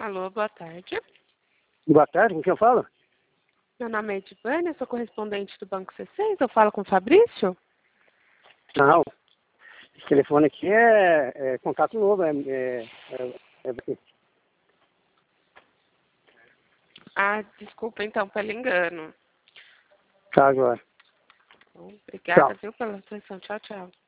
Alô, boa tarde. Boa tarde, com quem eu falo? Meu nome é Edvânia, sou correspondente do Banco C6. Eu falo com o Fabrício? Não, esse telefone aqui é contato novo, Ah, desculpa então pelo engano. tá agora. Bom, obrigada, Tchau. viu, pela atenção. Tchau, tchau.